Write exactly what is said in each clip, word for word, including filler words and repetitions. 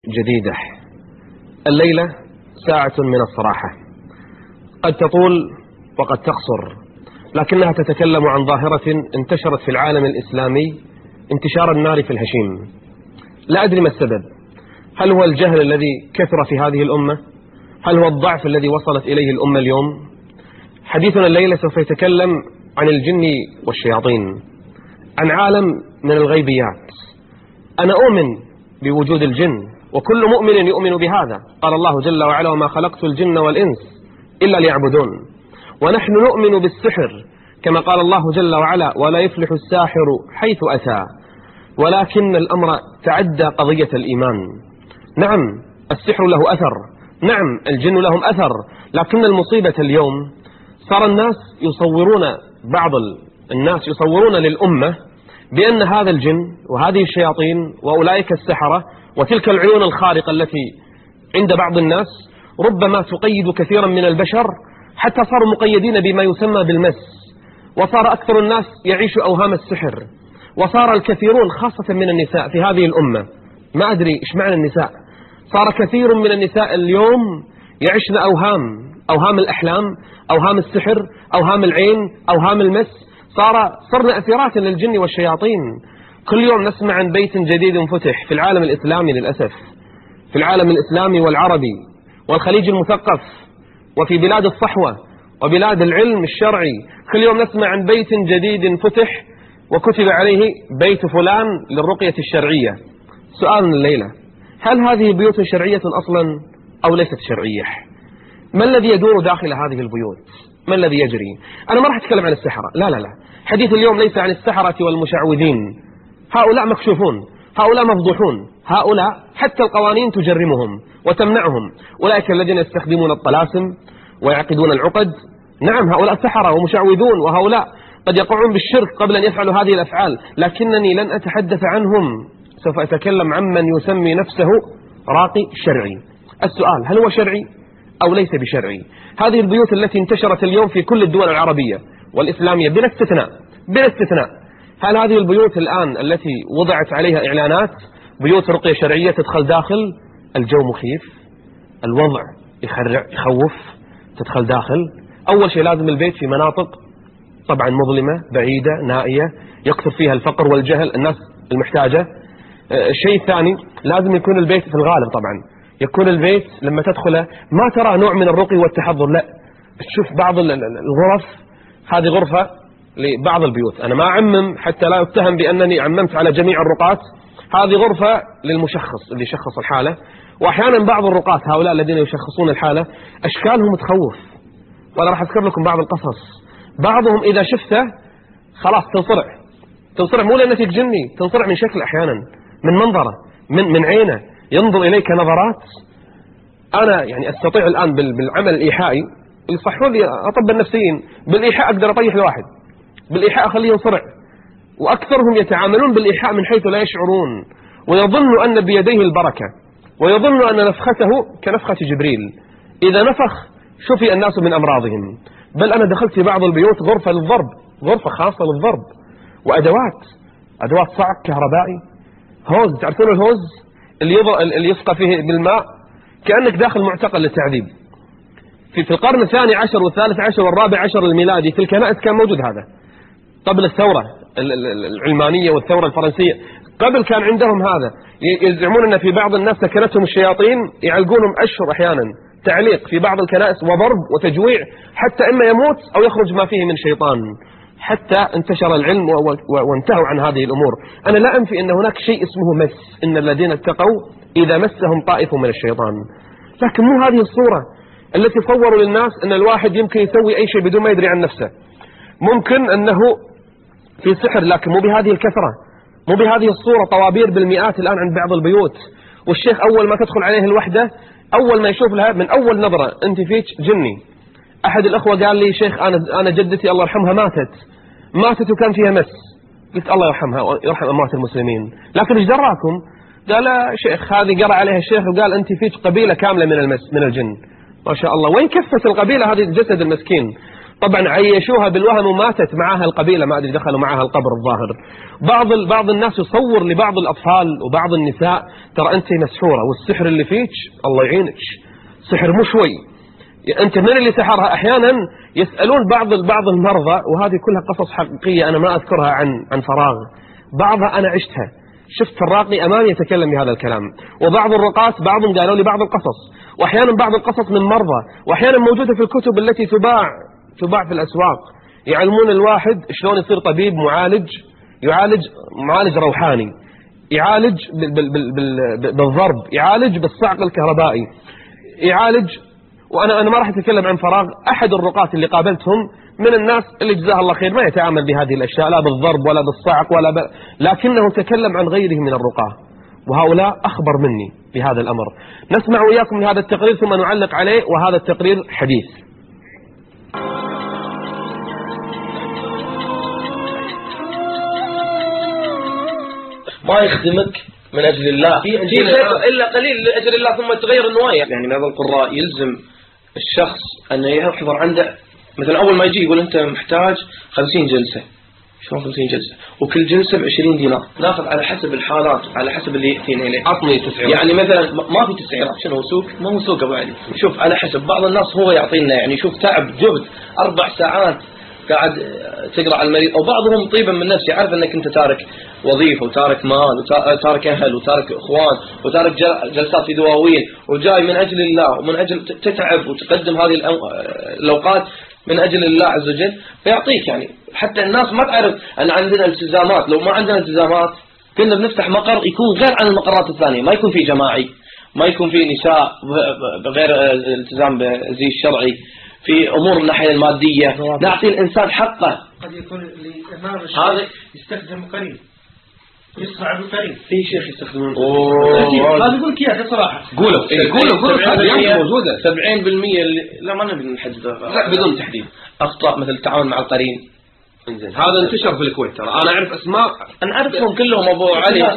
جديدة. الليلة ساعة من الصراحة، قد تطول وقد تقصر، لكنها تتكلم عن ظاهرة انتشرت في العالم الإسلامي انتشار النار في الهشيم. لا أدري ما السبب، هل هو الجهل الذي كثر في هذه الأمة؟ هل هو الضعف الذي وصلت إليه الأمة اليوم؟ حديثنا الليلة سوف يتكلم عن الجن والشياطين، عن عالم من الغيبيات. أنا أؤمن بوجود الجن، وكل مؤمن يؤمن بهذا. قال الله جل وعلا: وما خلقت الجن والإنس إلا ليعبدون. ونحن نؤمن بالسحر كما قال الله جل وعلا: ولا يفلح الساحر حيث أتى. ولكن الأمر تعدى قضية الإيمان. نعم السحر له أثر، نعم الجن لهم أثر، لكن المصيبة اليوم صار الناس يصورون، بعض الناس يصورون للأمة بأن هذا الجن وهذه الشياطين وأولئك السحرة وتلك العيون الخارقة التي عند بعض الناس ربما تقيد كثيرا من البشر، حتى صاروا مقيدين بما يسمى بالمس، وصار أكثر الناس يعيش أوهام السحر، وصار الكثيرون خاصة من النساء في هذه الأمة، ما أدري إيش معنى النساء، صار كثير من النساء اليوم يعيشن أوهام، أوهام الأحلام، أوهام السحر، أوهام العين، أوهام المس. صار صرنا أسيرات للجن والشياطين. كل يوم نسمع عن بيت جديد فتح في العالم الإسلامي للأسف، في العالم الإسلامي والعربي والخليج المثقف وفي بلاد الصحوة وبلاد العلم الشرعي. كل يوم نسمع عن بيت جديد فتح وكتب عليه بيت فلان للرقية الشرعية. سؤال الليلة: هل هذه بيوت شرعية أصلا أو ليست شرعية؟ ما الذي يدور داخل هذه البيوت؟ ما الذي يجري؟ أنا ما راح أتكلم عن السحرة، لا لا لا، حديث اليوم ليس عن السحرة والمشعوذين. هؤلاء مكشوفون، هؤلاء مفضوحون، هؤلاء حتى القوانين تجرمهم وتمنعهم. أولئك الذين يستخدمون الطلاسم ويعقدون العقد، نعم هؤلاء سحرة ومشعوذون، وهؤلاء قد يقعون بالشرك قبل أن يفعلوا هذه الأفعال، لكنني لن أتحدث عنهم، سوف أتكلم عمن يسمي نفسه راقي شرعي. السؤال: هل هو شرعي أو ليس بشرعي؟ هذه البيوت التي انتشرت اليوم في كل الدول العربية والإسلامية بلا استثناء، بلا استثناء، هل هذه البيوت الآن التي وضعت عليها إعلانات بيوت رقية شرعية تدخل داخل؟ الجو مخيف، الوضع يخرع يخوف. تدخل داخل، أول شيء لازم البيت في مناطق طبعا مظلمة بعيدة نائية يكثر فيها الفقر والجهل، الناس المحتاجة. الشيء الثاني لازم يكون البيت في الغالب طبعا يكون البيت لما تدخله ما ترى نوع من الرقي والتحضر، لا، تشوف بعض الغرف، هذه غرفة لبعض البيوت، أنا ما أعمم حتى لا يتهم بأنني عممت على جميع الرقاة، هذه غرفة للمشخص اللي يشخص الحالة. وأحيانا بعض الرقاة هؤلاء الذين يشخصون الحالة أشكالهم تخوف، وأنا راح أذكر لكم بعض القصص. بعضهم إذا شفته خلاص تنصرع، تنصرع مو لأنه فيك جني، تنصرع من شكل، أحيانا من منظره، من من عينه، ينظر إليك نظرات. أنا يعني أستطيع الآن بالعمل الإيحائي، يصحوا لي أطباء النفسيين، بالإيحاء أقدر أطيح الواحد، بالإيحاء أخليه ينصرع. وأكثرهم يتعاملون بالإيحاء من حيث لا يشعرون، ويظن أن بيديه البركة، ويظن أن نفخته كنفخة جبريل، إذا نفخ شفي الناس من أمراضهم. بل أنا دخلت في بعض البيوت غرفة للضرب، غرفة خاصة للضرب، وأدوات، أدوات صعق كهربائي، هوز، تعرفون الهوز اللي, اللي يسقى فيه بالماء، كأنك داخل معتقل للتعذيب. في, في القرن الثاني عشر والثالث عشر والرابع عشر الميلادي في الكنائس كان موجود هذا، قبل الثورة العلمانية والثورة الفرنسية، قبل كان عندهم هذا. يزعمون أن في بعض الناس سكنتهم الشياطين، يعلقونهم أشهر أحيانا تعليق في بعض الكنائس وضرب وتجويع، حتى إما يموت أو يخرج ما فيه من شيطان، حتى انتشر العلم وانتهوا عن هذه الأمور. أنا لا أنفي أن هناك شيء اسمه مس، إن الذين اتقوا إذا مسهم طائف من الشيطان، لكن مو هذه الصورة التي صوروا للناس أن الواحد يمكن يسوي أي شيء بدون ما يدري عن نفسه. ممكن أنه في سحر، لكن مو بهذه الكثرة، مو بهذه الصورة. طوابير بالمئات الآن عند بعض البيوت، والشيخ أول ما تدخل عليه الوحدة، أول ما يشوف لها من أول نظرة أنت فيك جني. أحد الأخوة قال لي: شيخ أنا أنا جدتي الله يرحمها ماتت ماتت وكان فيها مس. قلت: الله يرحمها ويرحم أموات المسلمين، لكن إيش دراكم؟ قال: لا شيخ، هذه قرأ عليها الشيخ وقال أنت فيك قبيلة كاملة من المس من الجن. ما شاء الله، وين كفت القبيلة هذه الجسد المسكين؟ طبعا عيشوها بالوهم وماتت معها القبيلة، ما أدري دخلوا معها القبر الظاهر. بعض بعض الناس يصور لبعض الأطفال وبعض النساء ترى أنت مسحورة والسحر اللي فيك الله يعينك، سحر مو شوي، أنت من اللي سحرها. أحيانا يسألون بعض بعض المرضى، وهذه كلها قصص حقيقية أنا ما أذكرها عن عن فراغ، بعضها أنا عشتها، شفت الراقي أمامي يتكلم بهذا الكلام، وبعض الرقاة بعضهم قالوا لي بعض القصص، وأحيانا بعض القصص من مرضى، وأحيانا موجودة في الكتب التي تباع تباع في الأسواق، يعلمون الواحد شلون يصير طبيب معالج، يعالج معالج روحاني، يعالج بال بال بال بالضرب، يعالج بالصعق الكهربائي، يعالج. وأنا أنا ما راح أتكلم عن فراغ، أحد الرقاة اللي قابلتهم من الناس اللي جزاه الله خير ما يتعامل بهذه الأشياء، لا بالضرب ولا بالصعق ولا ب... لكنه تكلم عن غيره من الرقاة، وهؤلاء أخبر مني بهذا الأمر. نسمع وياكم من هذا التقرير ثم نعلق عليه، وهذا التقرير حديث. ما يخدمك من أجل الله في شيء إلا قليل لأجل الله ثم تغير النوايا. يعني بعض القراء يلزم الشخص أن يحضر عنده مثلا أول ما يجي يقول أنت محتاج خمسين جلسة. شلون خمسين جلسة؟ وكل جلسة بعشرين دينار، ناخذ على حسب الحالات على حسب اللي يأتينا إليه. عطني تسعيرات. يعني مثلا ما في تسعيرات، شنو سوق؟ ما هو سوق أبو علي. شوف على حسب، بعض الناس هو يعطينا يعني شوف تعب جهد أربع ساعات قاعد تقرأ على المريض، أو بعضهم طيبا من نفسه يعرف أنك أنت تارك وظيفة وتارك مال وتارك أهل وتارك إخوان وتارك جلسات في دواوين وجاي من أجل الله ومن أجل تتعب وتقدم هذه الأوقات من أجل الله عز وجل، فيعطيك. يعني حتى الناس ما تعرف أن عندنا التزامات، لو ما عندنا التزامات كنا بنفتح مقر يكون غير عن المقرات الثانية، ما يكون فيه جماعي، ما يكون فيه نساء بغير الالتزام بالزي الشرعي، في أمور الناحية المادية نعطي الإنسان حقه. قد يكون الإمام الشيخ يستخدم قريب، يصنع بقريب. في شيخ يستخدمون هذا يقول لك إياها صراحة. قولوا قولوا قولوا هذه موجودة. سبعين بالمية لا ما نبي نحدد، لا بدون تحديد. أخطاء مثل التعاون مع القرين. هذا انتشر في الكويت، ترى أنا أعرف أسماء، أنا أعرفهم كلهم أبو علي.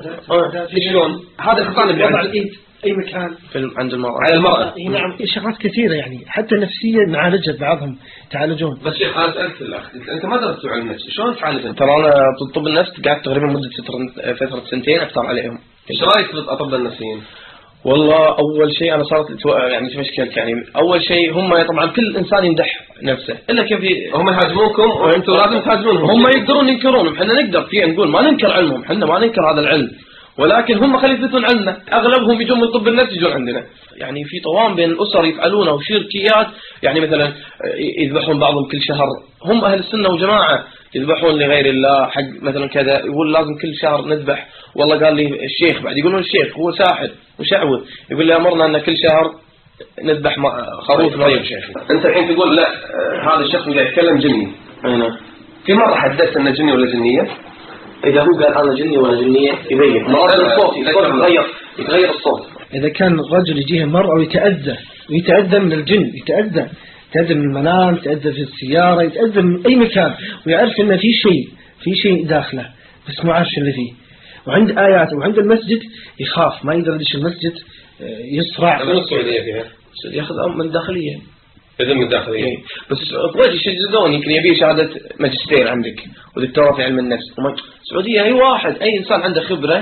شلون؟ هذا خطأنا بوضع الإيد أي مكان في عند المرأة على المرأة. نعم شغلات كثيرة يعني حتى نفسيا نعالجها، بعضهم تعالجون. بس شيخ أنا سألت الأخ، أنت ما درست علم النفس، شلون تعالج أنت؟ ترى أنا طب النفس قعدت تقريبا مدة فترة فترة سنتين أكثر عليهم. إيش رأيك بالأطباء النفسيين؟ والله أول شيء أنا صارت يعني مشكلة، يعني أول شيء هم طبعا كل إنسان يمدح نفسه إلا كيف هم يهاجمونكم وأنتم لازم تهاجمونهم. هم يقدرون ينكرونهم، إحنا نقدر فيه نقول ما ننكر علمهم، إحنا ما ننكر هذا العلم، ولكن هم خلي يثبتون عنا. أغلبهم يجون من طب النفس يجون عندنا. يعني في طوام بين الأسر يفعلونه وشركيات، يعني مثلا يذبحون بعضهم كل شهر، هم أهل السنة وجماعة يذبحون لغير الله حق مثلا كذا، يقول لازم كل شهر نذبح. والله قال لي الشيخ بعد يقولون الشيخ هو ساحر وشعوذ، يقول لي أمرنا أن كل شهر نذبح خروف. طيب شيخ أنت الحين تقول لا هذا الشخص قاعد يتكلم جني، أنا في مرة حدثت أنه جني ولا جنية؟ إذا هو قال أنا جني ولا جنية يبين مرات الصوت يتغير يتغير الصوت. إذا كان الرجل يجيه المرأة ويتأذى ويتأذى من الجن، يتأذى يتأذى من المنام، يتأذى في السيارة، يتأذى من أي مكان، ويعرف إن في شيء في شيء داخله بس ما عارف اللي فيه، وعند آيات وعند المسجد يخاف ما يقدر يدش المسجد، يصرع. من السعودية فيها ياخذ من الداخلية، إذا من الداخلية. إيه. بس الرجل يشجعون يمكن يبي شهادة ماجستير عندك ودكتوراه في علم النفس. السعودية أي واحد أي إنسان عنده خبرة.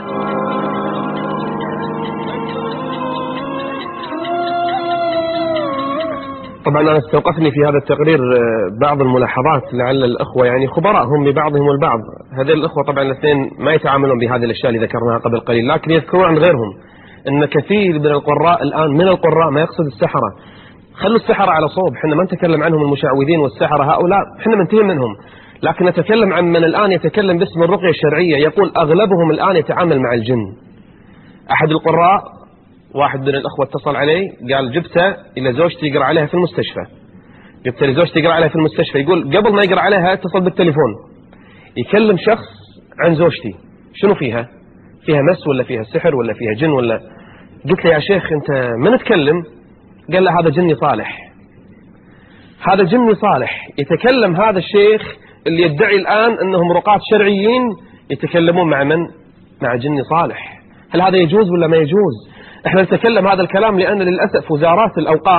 طبعا أنا استوقفني في هذا التقرير بعض الملاحظات، لعل الأخوة يعني خبراء هم ببعضهم البعض. هذه الأخوة طبعا الاثنين ما يتعاملون بهذه الأشياء اللي ذكرناها قبل قليل، لكن يذكرون عن غيرهم أن كثير من القراء الآن من القراء ما يقصد السحرة. خلوا السحرة على صوب، احنا ما نتكلم عنهم المشعوذين والسحرة هؤلاء، احنا منتهي منهم، لكن نتكلم عن من الآن يتكلم باسم الرقية الشرعية، يقول أغلبهم الآن يتعامل مع الجن. أحد القراء واحد من الأخوة اتصل علي قال جبته إلى زوجتي يقرأ عليها في المستشفى، جبته لزوجتي يقرأ عليها في المستشفى، يقول قبل ما يقرأ عليها اتصل بالتليفون يكلم شخص عن زوجتي، شنو فيها؟ فيها مس ولا فيها سحر ولا فيها جن ولا؟ قلت له يا شيخ أنت من تكلم؟ قال له هذا جني صالح، هذا جني صالح. يتكلم هذا الشيخ اللي يدعي الآن أنهم رقاة شرعيين يتكلمون مع من؟ مع جني صالح. هل هذا يجوز ولا ما يجوز؟ احنا نتكلم هذا الكلام لأن للأسف وزارات الأوقاف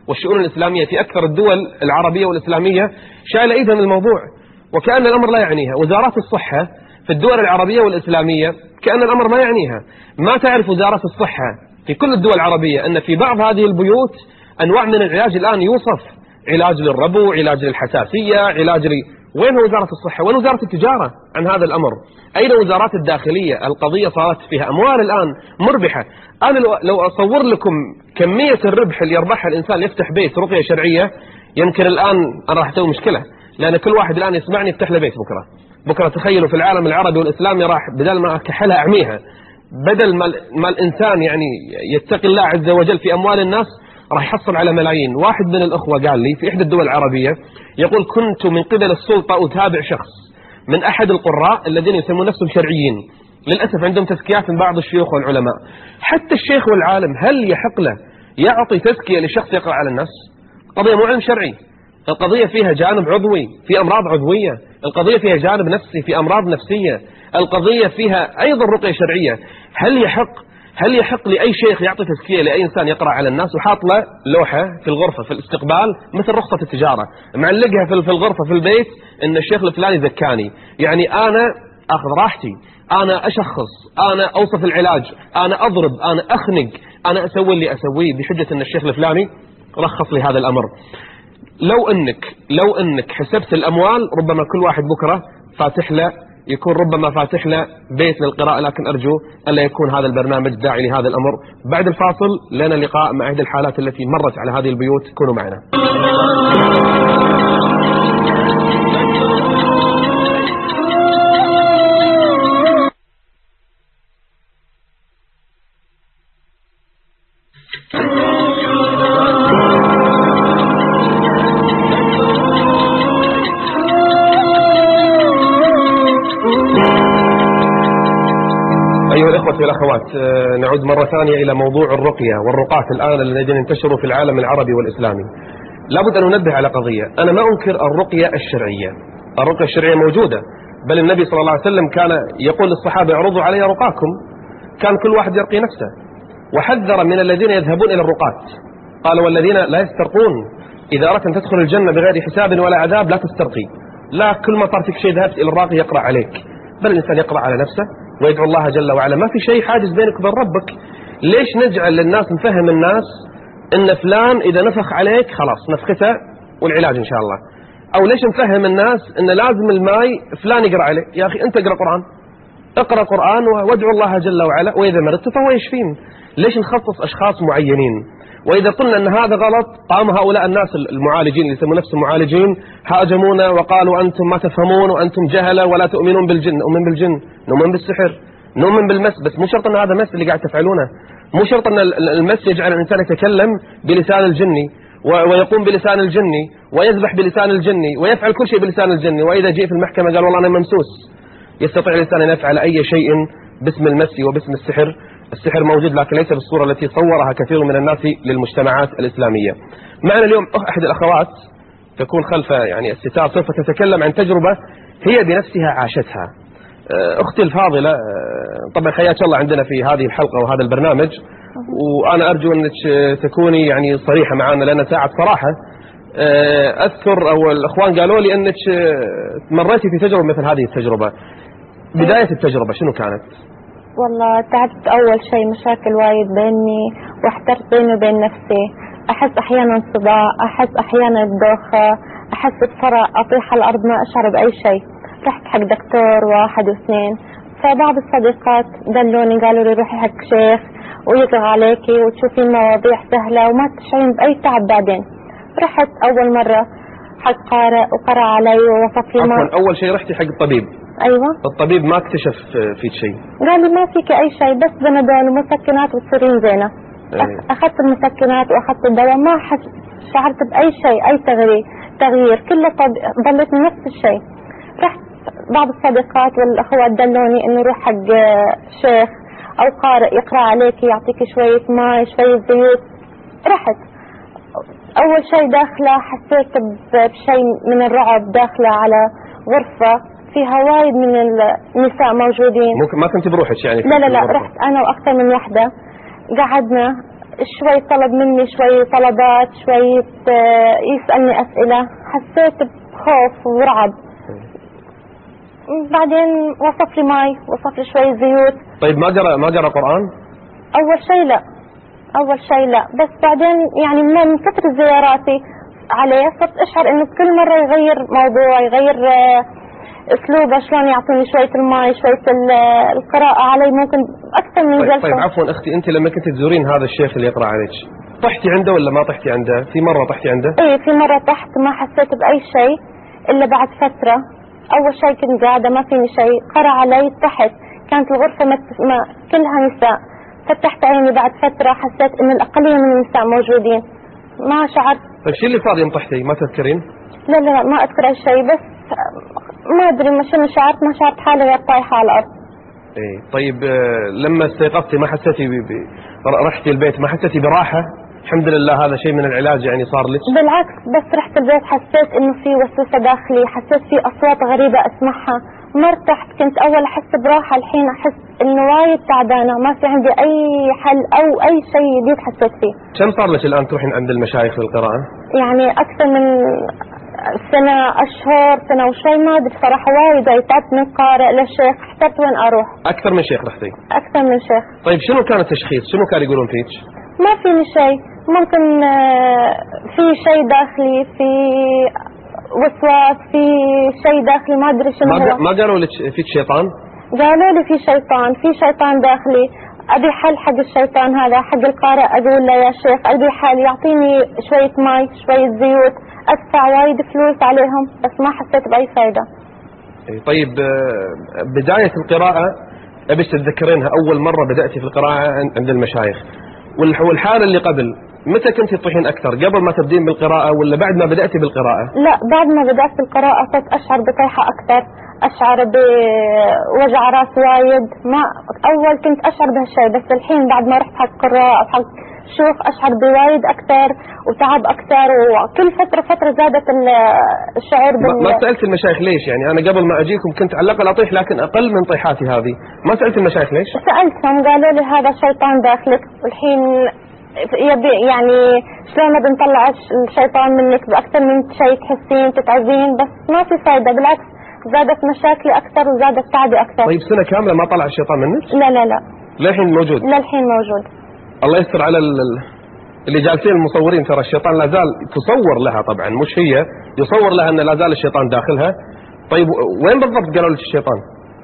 والشؤون الإسلامية في أكثر الدول العربية والإسلامية شايلة أيضا الموضوع، وكأن الأمر لا يعنيها. وزارات الصحة في الدول العربية والإسلامية كأن الأمر ما يعنيها. ما تعرف وزارات الصحة في كل الدول العربية أن في بعض هذه البيوت أنواع من العلاج الآن يوصف علاج للربو، علاج للحساسية، علاج لي... وين وزارة الصحة؟ وين وزارة التجارة عن هذا الأمر؟ أين وزارات الداخلية؟ القضية صارت فيها أموال الآن مربحة. أنا لو أصور لكم كمية الربح اللي يربحها الإنسان يفتح بيت رقية شرعية، يمكن الآن أنا راح أسوي مشكلة، لأن كل واحد الآن يسمعني يفتح له بيت بكرة. بكرة تخيلوا في العالم العربي والإسلامي راح بدل ما أكحلها أعميها، بدل ما, ما الإنسان يعني يتقي الله عز وجل في أموال الناس راح يحصل على ملايين. واحد من الأخوة قال لي في إحدى الدول العربية يقول كنت من قبل السلطة أتابع شخص من أحد القراء الذين يسمون نفسهم شرعيين، للأسف عندهم تزكيات من بعض الشيوخ والعلماء. حتى الشيخ والعالم هل يحق له يعطي تزكية لشخص يقرأ على الناس؟ قضية مو علم شرعي، القضية فيها جانب عضوي في أمراض عضوية، القضية فيها جانب نفسي في أمراض نفسية، القضية فيها أيضا رقية شرعية. هل يحق هل يحق لأي شيخ يعطي تزكية لأي إنسان يقرأ على الناس وحاط له لوحة في الغرفة في الاستقبال مثل رخصة التجارة معلقها في الغرفة في البيت إن الشيخ الفلاني زكاني؟ يعني أنا أخذ راحتي، أنا أشخص، أنا أوصف العلاج، أنا أضرب، أنا أخنق، أنا أسوي اللي أسويه بحجة إن الشيخ الفلاني رخص لي هذا الأمر. لو أنك لو أنك حسبت الأموال ربما كل واحد بكرة فاتح له يكون ربما فاتح له بيت للقراءة، لكن أرجو ألا يكون هذا البرنامج داعي لهذا الأمر. بعد الفاصل لنا لقاء مع إحدى الحالات التي مرت على هذه البيوت، كونوا معنا. أيها الإخوة والأخوات، نعود مرة ثانية إلى موضوع الرقية والرقاة الآن الذين انتشروا في العالم العربي والإسلامي. لابد أن ننبه على قضية، أنا ما أنكر الرقية الشرعية، الرقية الشرعية موجودة، بل النبي صلى الله عليه وسلم كان يقول للصحابة اعرضوا علي رقاكم، كان كل واحد يرقي نفسه، وحذر من الذين يذهبون إلى الرقاة، قال والذين لا يسترقون إذا أردت أن تدخل الجنة بغير حساب ولا عذاب لا تسترقي. لا كل ما صار فيك شيء ذهبت إلى الراقي يقرأ عليك، بل الإنسان يقرأ على نفسه ويدعو الله جل وعلا. ما في شيء حاجز بينك وبين ربك. ليش نجعل للناس نفهم الناس ان فلان اذا نفخ عليك خلاص نفخته والعلاج ان شاء الله، او ليش نفهم الناس ان لازم الماي فلان يقرأ عليك؟ يا اخي انت اقرأ قرآن، اقرأ قرآن وادعو الله جل وعلا، واذا مرضت فهو يشفين. ليش نخصص اشخاص معينين؟ واذا قلنا ان هذا غلط قام هؤلاء الناس المعالجين اللي يسمون نفسهم معالجين هاجمونا وقالوا انتم ما تفهمون وانتم جهله ولا تؤمنون بالجن. نؤمن بالجن، نؤمن بالسحر، نؤمن بالمس، بس مو شرط ان هذا مس اللي قاعد تفعلونه، مو شرط ان المس يجعل الانسان يتكلم بلسان الجني ويقوم بلسان الجني ويذبح بلسان الجني ويفعل كل شيء بلسان الجني. واذا جاء في المحكمه قال والله انا ممسوس، يستطيع الانسان ان يفعل اي شيء باسم المس وباسم السحر. السحر موجود لكن ليس بالصورة التي صورها كثير من الناس للمجتمعات الإسلامية. معنا اليوم أحد الأخوات تكون خلف يعني الستار سوف تتكلم عن تجربة هي بنفسها عاشتها. أختي الفاضلة طبعا حياك الله عندنا في هذه الحلقة وهذا البرنامج، وأنا أرجو أنك تكوني يعني صريحة معنا لأن ساعة صراحة. أذكر أو الأخوان قالوا لي أنك مريتي في تجربة مثل هذه التجربة. بداية التجربة شنو كانت؟ والله تعبت أول شيء مشاكل وايد بيني واحترت بيني وبين نفسي، أحس أحيانا صداع، أحس أحيانا بدوخة، أحس بصرع، أطيح على الأرض ما أشعر بأي شيء. رحت حق دكتور واحد واثنين، فبعض الصديقات دلوني قالوا لي روحي حق شيخ ويقرأ عليكي وتشوفين مواضيع سهلة وما تشعرين بأي تعب. بعدين رحت أول مرة حق قارئ وقرأ علي ووصف لي. عفوا أول شيء رحتي حق الطبيب؟ أيوة. الطبيب ما اكتشف فيك شيء؟ قال لي ما فيك أي شيء بس بنادول ومسكنات وتصيرين زينة. أيه. أخذت المسكنات وأخذت الدواء ما حس شعرت بأي شيء، أي تغيير تغيير كله طب... ضلتني نفس الشيء. رحت بعض الصديقات والأخوات دلوني إنه روح حق شيخ أو قارئ يقرأ عليك يعطيك شوية ماء شوية زيوت. رحت أول شيء داخلة حسيت بشيء من الرعب، داخلة على غرفة فيها وايد من النساء موجودين. ممكن ما كنت بروحك يعني؟ لا لا لا رحت أنا وأكثر من وحدة، قعدنا شوي طلب مني شوي طلبات، شوية يسألني أسئلة، حسيت بخوف ورعب. بعدين وصف لي ماي، وصف لي شوي زيوت. طيب ما قرأ ما قرأ قرآن؟ أول شيء لا، أول شيء لا، بس بعدين يعني من كثر زياراتي عليه صرت أشعر إنه كل مرة يغير موضوع، يغير أسلوبه، شلون يعطيني شوية الماء، شوية القراءة علي ممكن أكثر من طيب جلسة. طيب عفوا أختي، أنت لما كنت تزورين هذا الشيخ اللي يقرأ عليك طحتي عنده ولا ما طحتي عنده؟ في مرة طحتي عنده؟ إيه في مرة طحت، ما حسيت بأي شيء إلا بعد فترة. أول شيء كنت قاعدة ما فيني شيء، قرأ علي طحت، كانت الغرفة ما كلها نساء، فتحت عيني بعد فترة حسيت إن الأقلية من النساء موجودين، ما شعرت. طيب شو اللي صار يوم طحتي؟ ما تذكرين؟ لا لا ما أذكر أي شيء، بس ما أدري ما شنو شعرت، ما شعرت حالي غير طايحة على الأرض. إيه طيب لما استيقظتي ما حسيتي ب... ب... رحتي البيت ما حسيتي براحة؟ الحمد لله هذا شيء من العلاج يعني صار لك؟ بالعكس، بس رحت البيت حسيت إنه في وسوسة داخلي، حسيت في أصوات غريبة أسمعها، ما ارتحت. كنت أول أحس براحة، الحين أحس إنه وايد تعبانة، ما في عندي أي حل أو أي شيء جديد حسيت فيه. كم صار لك الآن تروحين عند المشايخ للقراءة؟ يعني أكثر من سنة، أشهر، سنة وشوي، ما أدري صراحة. وايد تعبت من قارئ للشيخ، احترت وين أروح. أكثر من شيخ رحتي؟ أكثر من شيخ. طيب شنو كان التشخيص؟ شنو كانوا يقولون فيك؟ ما فيني شيء، ممكن في شيء داخلي، في وسواس، في شيء داخلي ما أدري شنو ما هو. ما قالوا لك فيك شيطان؟ قالوا لي في شيطان، في شيطان داخلي، أبي حل حق الشيطان هذا، حق القارئ. أقول له يا شيخ أبي حل، يعطيني شوية ماي، شوية زيوت، أدفع وايد فلوس عليهم، بس ما حسيت بأي فايدة. طيب بداية القراءة أبيش تتذكرينها أول مرة بدأتي في القراءة عند المشايخ، والحالة اللي قبل متى كنت تطيحين أكثر؟ قبل ما تبدين بالقراءة ولا بعد ما بدأتي بالقراءة؟ لا بعد ما بدأت بالقراءة صرت أشعر بطيحة أكثر، أشعر بوجع راس وايد. ما أول كنت أشعر بهالشيء، بس الحين بعد ما رحت حق قراءة أو حق شوف أشعر بوايد أكثر وتعب أكثر، وكل فترة فترة زادت الشعور بال... ما سألت المشايخ ليش؟ يعني أنا قبل ما أجيكم كنت على الأقل أطيح لكن أقل من طيحاتي هذه، ما سألت المشايخ ليش؟ سألتهم قالوا لي هذا شيطان داخلك، والحين يبي يعني شلون بنطلع الشيطان منك بأكثر من شيء، تحسين تتعبين، بس ما في فايدة، بالعكس زادت مشاكلي أكثر وزادت تعبي أكثر. طيب سنة كاملة ما طلع الشيطان منك؟ لا لا لا للحين موجود؟ للحين موجود. الله يستر على اللي جالسين المصورين، ترى الشيطان لا زال تصور لها، طبعا مش هي، يصور لها أن لا زال الشيطان داخلها. طيب وين بالضبط قالوا لك الشيطان؟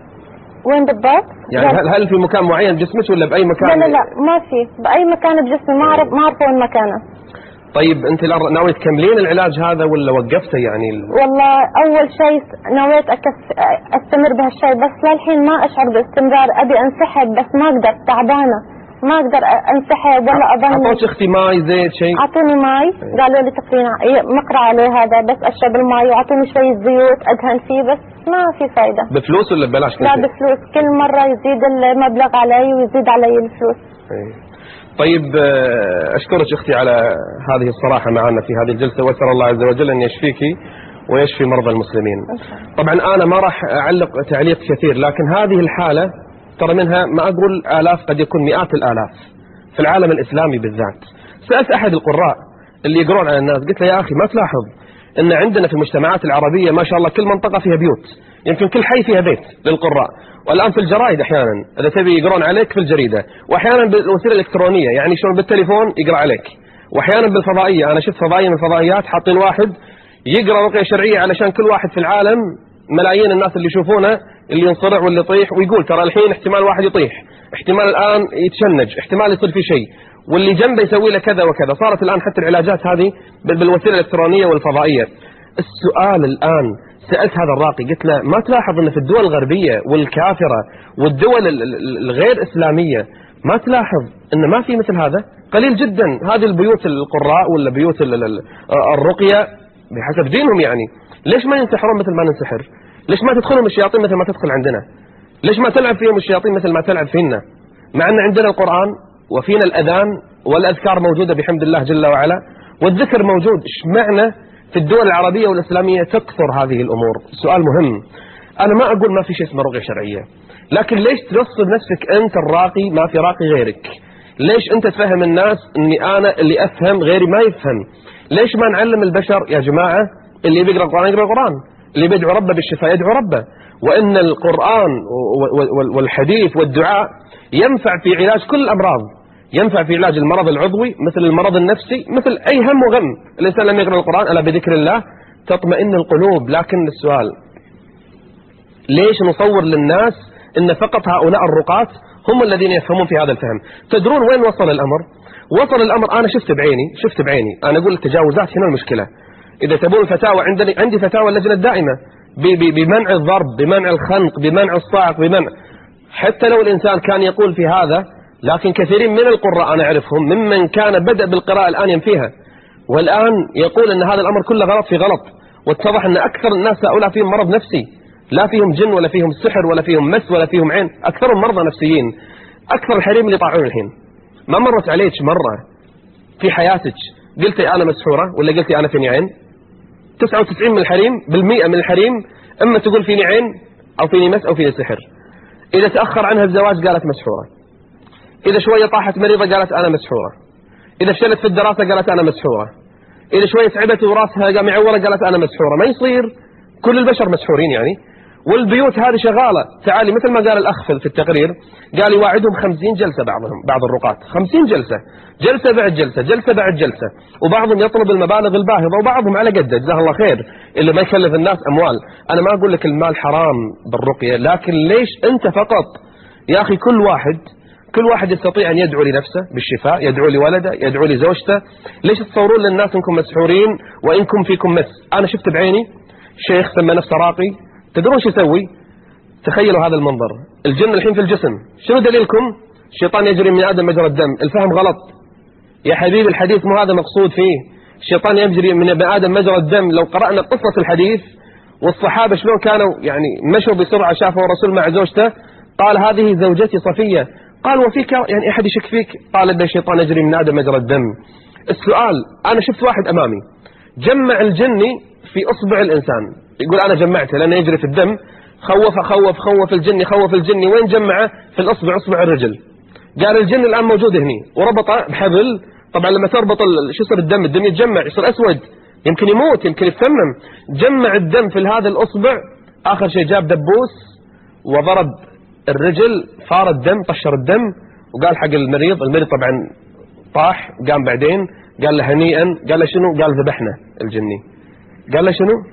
وين بالضبط؟ يعني هل, هل في مكان معين بجسمك ولا بأي مكان؟ لا لا لا ما في، بأي مكان بجسمي، ما أعرف ما أعرف وين مكانه. طيب أنت ناوية تكملين العلاج هذا ولا وقفتي يعني ال... والله أول شيء نويت أكف... أستمر بهالشيء، بس للحين ما أشعر باستمرار، أبي أنسحب بس ما أقدر، تعبانة ما أقدر أنسحب ولا أظن. أعطوك أختي ماي زيت شيء؟ أعطوني ماي، قالوا لي تقرين مقرأ عليه هذا، بس أشرب الماي، وأعطوني شوية زيوت أدهن فيه، بس ما في فايدة. بفلوس ولا ببلاش؟ لا بفلوس، كل مرة يزيد المبلغ علي ويزيد علي الفلوس. طيب أشكرك أختي على هذه الصراحة معنا في هذه الجلسة، وأسأل الله عز وجل أن يشفيكي ويشفي مرضى المسلمين. طبعا أنا ما راح أعلق تعليق كثير، لكن هذه الحالة ترى منها ما أقول آلاف، قد يكون مئات الآلاف في العالم الإسلامي بالذات. سألت أحد القراء اللي يقرون على الناس، قلت له يا أخي ما تلاحظ أن عندنا في المجتمعات العربية ما شاء الله كل منطقة فيها بيوت، يمكن كل حي فيها بيت للقراء، والآن في الجرائد أحيانا إذا تبي يقرون عليك في الجريدة، وأحيانا بالوسيلة الإلكترونية يعني شلون بالتليفون يقرأ عليك، وأحيانا بالفضائية. أنا شفت فضائية من الفضائيات حاطين واحد يقرأ رقية شرعية علشان كل واحد في العالم، ملايين الناس اللي يشوفونه اللي ينصرع واللي يطيح، ويقول ترى الحين احتمال واحد يطيح، احتمال الآن يتشنج، احتمال يصير في شيء، واللي جنبه يسوي له كذا وكذا. صارت الآن حتى العلاجات هذه بالوسيلة الإلكترونية والفضائية. السؤال الآن سألت هذا الراقي قلت له ما تلاحظ أن في الدول الغربية والكافرة والدول الغير إسلامية ما تلاحظ أن ما في مثل هذا؟ قليل جدا هذه البيوت القراء ولا بيوت الرقية بحسب دينهم. يعني ليش ما ينسحرون مثل ما ننسحر؟ ليش ما تدخلهم الشياطين مثل ما تدخل عندنا؟ ليش ما تلعب فيهم الشياطين مثل ما تلعب فينا؟ مع أن عندنا القرآن وفينا الأذان والأذكار موجودة بحمد الله جل وعلا، والذكر موجود. إيش معنى في الدول العربية والإسلامية تكثر هذه الأمور؟ سؤال مهم. أنا ما أقول ما في شيء اسمه رقية شرعية، لكن ليش تنصب نفسك أنت الراقي ما في راقي غيرك؟ ليش أنت تفهم الناس أني أنا اللي أفهم غيري ما يفهم؟ ليش ما نعلم البشر يا جماعة اللي بيقرأ القرآن يقرأ القرآن، اللي بيدعو ربه بالشفاء يدعو ربه، وإن القرآن والحديث والدعاء ينفع في علاج كل الأمراض، ينفع في علاج المرض العضوي مثل المرض النفسي مثل أي هم وغم. الإنسان لما يقرأ القرآن ألا بذكر الله تطمئن القلوب. لكن السؤال ليش نصور للناس إن فقط هؤلاء الرقاة هم الذين يفهمون في هذا الفهم؟ تدرون وين وصل الأمر؟ وصل الأمر أنا شفت بعيني شفت بعيني أنا أقول التجاوزات هنا المشكلة. إذا تبون الفتاوى عندي عندي فتاوى اللجنة الدائمة بمنع الضرب، بمنع الخنق، بمنع الصاعق، بمنع، حتى لو الإنسان كان يقول في هذا، لكن كثيرين من القراء أنا أعرفهم ممن كان بدأ بالقراءة الآن ينفيها، والآن يقول أن هذا الأمر كله غلط في غلط، واتضح أن أكثر الناس هؤلاء فيهم مرض نفسي، لا فيهم جن ولا فيهم سحر ولا فيهم مس ولا فيهم عين، أكثرهم مرضى نفسيين. أكثر الحريم اللي طاعون الحين، ما مرت عليك مرة في حياتك قلتي أنا مسحورة ولا قلتي أنا فيني عين؟ تسعة وتسعين من الحريم بالمئة من الحريم إما تقول فيني عين أو فيني مس أو فيني سحر. إذا تأخر عنها الزواج قالت مسحورة، إذا شوية طاحت مريضة قالت أنا مسحورة، إذا فشلت في الدراسة قالت أنا مسحورة، إذا شوية تعبت وراسها قام معورة قالت أنا مسحورة. ما يصير، كل البشر مسحورين يعني. والبيوت هذه شغالة. تعالي مثل ما قال الأخ في التقرير، قال يواعدهم خمسين جلسة بعضهم بعض الرقاة، خمسين جلسة، جلسة بعد جلسة، جلسة بعد جلسة، وبعضهم يطلب المبالغ الباهظة وبعضهم على قده، جزاه الله خير، اللي ما يكلف الناس أموال. أنا ما أقول لك المال حرام بالرقية، لكن ليش أنت فقط يا أخي؟ كل واحد كل واحد يستطيع أن يدعو لنفسه بالشفاء، يدعو لولده، يدعو لزوجته. ليش تصورون للناس أنكم مسحورين وإنكم فيكم مس؟ أنا شفت بعيني شيخ سمى نفسه راقي، تدرون شو يسوي؟ تخيلوا هذا المنظر، الجن الحين في الجسم، شنو دليلكم؟ الشيطان يجري من آدم مجرى الدم. الفهم غلط يا حبيبي، الحديث مو هذا مقصود فيه. الشيطان يجري من ابن آدم مجرى الدم. لو قرأنا قصة الحديث والصحابة شلون كانوا يعني مشوا بسرعة، شافوا الرسول مع زوجته، قال هذه زوجتي صفية، قال وفيك يعني أحد يشك فيك؟ قال إن الشيطان يجري من آدم مجرى الدم. السؤال، أنا شفت واحد أمامي جمع الجني في أصبع الإنسان، يقول أنا جمعته لأنه يجري في الدم، خوف خوف خوف الجني خوف الجني، وين جمعه؟ في الأصبع، أصبع الرجل. قال الجن الآن موجود هني، وربطه بحبل. طبعا لما تربط شو يصير الدم؟ الدم يتجمع، يصير أسود، يمكن يموت، يمكن يتسمم. جمع الدم في هذا الأصبع. آخر شيء جاب دبوس وضرب الرجل، فار الدم، طشر الدم، وقال حق المريض. المريض طبعا طاح، قام بعدين قال له هنيئا. قال له شنو؟ قال ذبحنا الجني. قال له شنو؟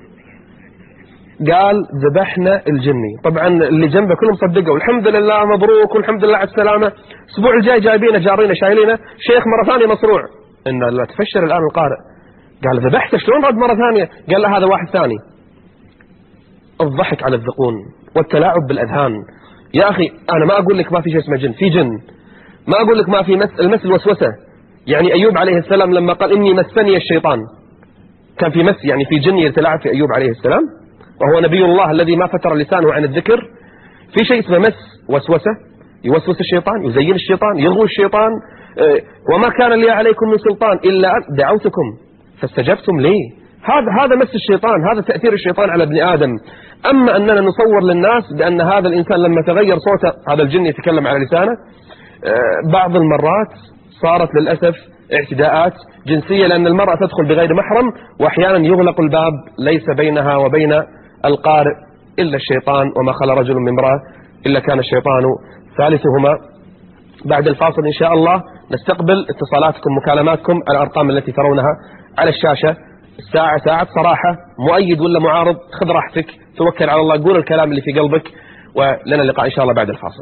قال ذبحنا الجني. طبعا اللي جنبه كلهم صدقوا، الحمد لله مبروك والحمد لله على السلامة. الأسبوع الجاي جايبينه جارينه شايلينه، شيخ مرة ثانية مصروع. إن لا تفشر الآن القارئ. قال ذبحته شلون رد مرة ثانية؟ قال له هذا واحد ثاني. الضحك على الذقون والتلاعب بالأذهان. يا أخي أنا ما أقول لك ما في شيء اسمه جن، في جن. ما أقول لك ما في مس، المس الوسوسة. يعني أيوب عليه السلام لما قال إني مسني الشيطان، كان في مس، يعني في جن يتلاعب في أيوب عليه السلام، وهو نبي الله الذي ما فتر لسانه عن الذكر. في شيء اسمه مس، وسوسة، يوسوس الشيطان، يزين الشيطان، يغوي الشيطان. وما كان لي عليكم من سلطان إلا أن دعوتكم فاستجبتم لي. هذا هذا مس الشيطان، هذا تأثير الشيطان على ابن آدم. أما أننا نصور للناس بأن هذا الإنسان لما تغير صوته، هذا الجن يتكلم على لسانه، بعض المرات صارت للأسف اعتداءات جنسية، لأن المرأة تدخل بغير محرم، وأحيانا يغلق الباب ليس بينها وبين القارئ إلا الشيطان، وما خلى رجل من امرأة إلا كان الشيطان ثالثهما. بعد الفاصل إن شاء الله نستقبل اتصالاتكم مكالماتكم على الأرقام التي ترونها على الشاشة. الساعة ساعة صراحة، مؤيد ولا معارض خذ راحتك، توكل على الله، قول الكلام اللي في قلبك، ولنا اللقاء إن شاء الله بعد الفاصل.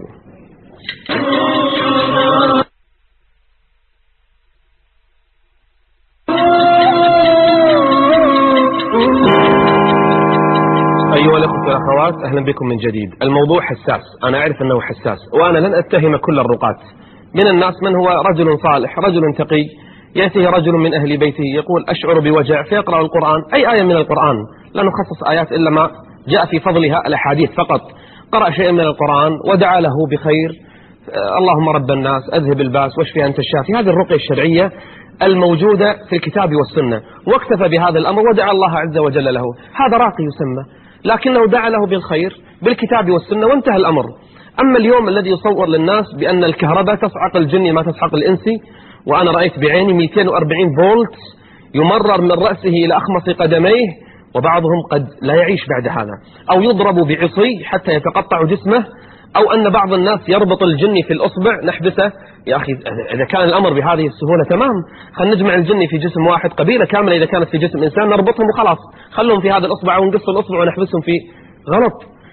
أيها الأخوة والأخوات، أهلا بكم من جديد. الموضوع حساس، أنا أعرف أنه حساس، وأنا لن أتهم كل الرقاة. من الناس من هو رجل صالح، رجل تقي، يأتيه رجل من أهل بيته يقول أشعر بوجع فيقرأ القرآن، أي آية من القرآن، لا نخصص آيات إلا ما جاء في فضلها الأحاديث فقط. قرأ شيئا من القرآن ودعا له بخير، اللهم رب الناس أذهب الباس واشفي أنت الشافي. هذه الرقية الشرعية الموجودة في الكتاب والسنة، واكتفى بهذا الأمر ودعا الله عز وجل له، هذا راقي يسمى، لكنه دعا له بالخير بالكتاب والسنة وانتهى الأمر. أما اليوم الذي يصور للناس بأن الكهرباء تسحق الجني ما تسحق الإنسي، وأنا رأيت بعيني مئتين وأربعين فولت يمرر من رأسه إلى أخمص قدميه، وبعضهم قد لا يعيش بعد هذا، أو يضرب بعصي حتى يتقطع جسمه، أو أن بعض الناس يربط الجني في الأصبع نحبسه. يا أخي إذا كان الأمر بهذه السهولة تمام، خلينا نجمع الجني في جسم واحد، قبيلة كاملة إذا كانت في جسم إنسان نربطهم وخلاص، خلهم في هذا الأصبع ونقص الأصبع ونحبسهم فيه. غلط،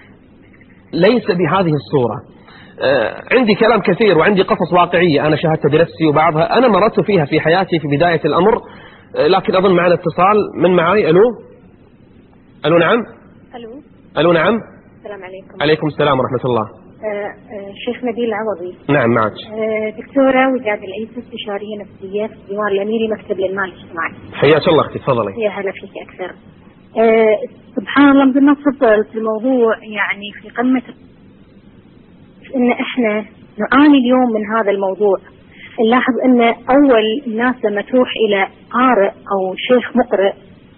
ليس بهذه الصورة. آه عندي كلام كثير وعندي قصص واقعية أنا شاهدت بنفسي، وبعضها أنا مررت فيها في حياتي في بداية الأمر. آه لكن أظن معنا اتصال من معي. ألو ألو نعم. ألو ألو نعم. السلام عليكم. عليكم السلام ورحمة الله. آه آه شيخ نبيل العوضي. نعم معك. آه دكتورة وداد العيسى، استشارية نفسية في الديوان الأميري مكتب للمال الاجتماعي. حياك الله أختي، تفضلي. يا هلا فيك أكثر. آه سبحان الله، مثل ما تفضلت الموضوع يعني في قمة إن إحنا نعاني اليوم من هذا الموضوع. نلاحظ إن أول الناس لما تروح إلى قارئ أو شيخ مقرئ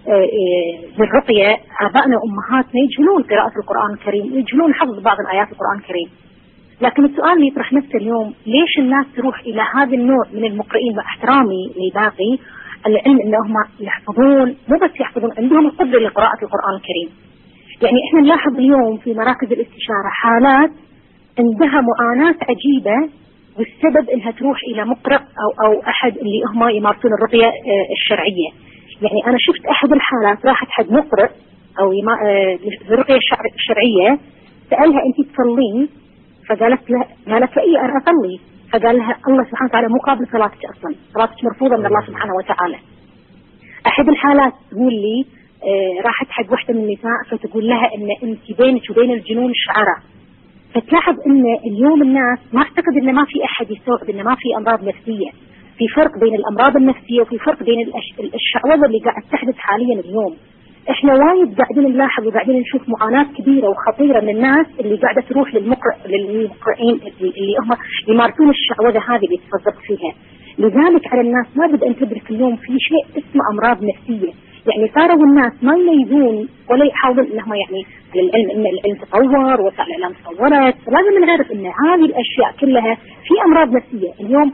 بالرقية، آبائنا وأمهاتنا يجهلون قراءة القرآن الكريم، يجهلون حفظ بعض الآيات القرآن الكريم. لكن السؤال اللي يطرح نفسه اليوم، ليش الناس تروح إلى هذا النوع من المقرئين؟ مع احترامي للباقي، العلم أنهم يحفظون، مو بس يحفظون، عندهم القدرة لقراءة القرآن الكريم. يعني إحنا نلاحظ اليوم في مراكز الاستشارة حالات عندها معاناة عجيبة، والسبب إنها تروح إلى مقرئ أو أو أحد اللي هم يمارسون الرقية الشرعية. يعني أنا شفت أحد الحالات راحت حد مقرئ أو الرقية الشرعية، سألها أنت تصلين؟ فقالت له قالت له إيه أنا أصلي. فقال لها الله سبحانه وتعالى مو قابل صلاتك أصلا، صلاتك مرفوضة من الله سبحانه وتعالى. أحد الحالات تقول لي آه راحت حد وحدة من النساء فتقول لها إن أنت بينك وبين الجنون شعرة. فتلاحظ إن اليوم الناس ما أعتقد إن ما في أحد يستوعب إن ما في أمراض نفسية. في فرق بين الأمراض النفسية وفي فرق بين الشعوذة اللي قاعد تحدث حاليا اليوم. احنا وايد قاعدين نلاحظ وقاعدين نشوف معاناة كبيرة وخطيرة من الناس اللي قاعدة تروح للمقرئ للمقرئين اللي هم يمارسون الشعوذة هذه اللي تفضلت فيها. لذلك على الناس لابد أن تدرك اليوم في شيء اسمه أمراض نفسية. يعني صاروا الناس ما يميزون ولا يحاولون انهم يعني العلم ان العلم تطور وسائل الاعلام تطورت، لازم نعرف ان هذه الاشياء كلها في امراض نفسيه اليوم.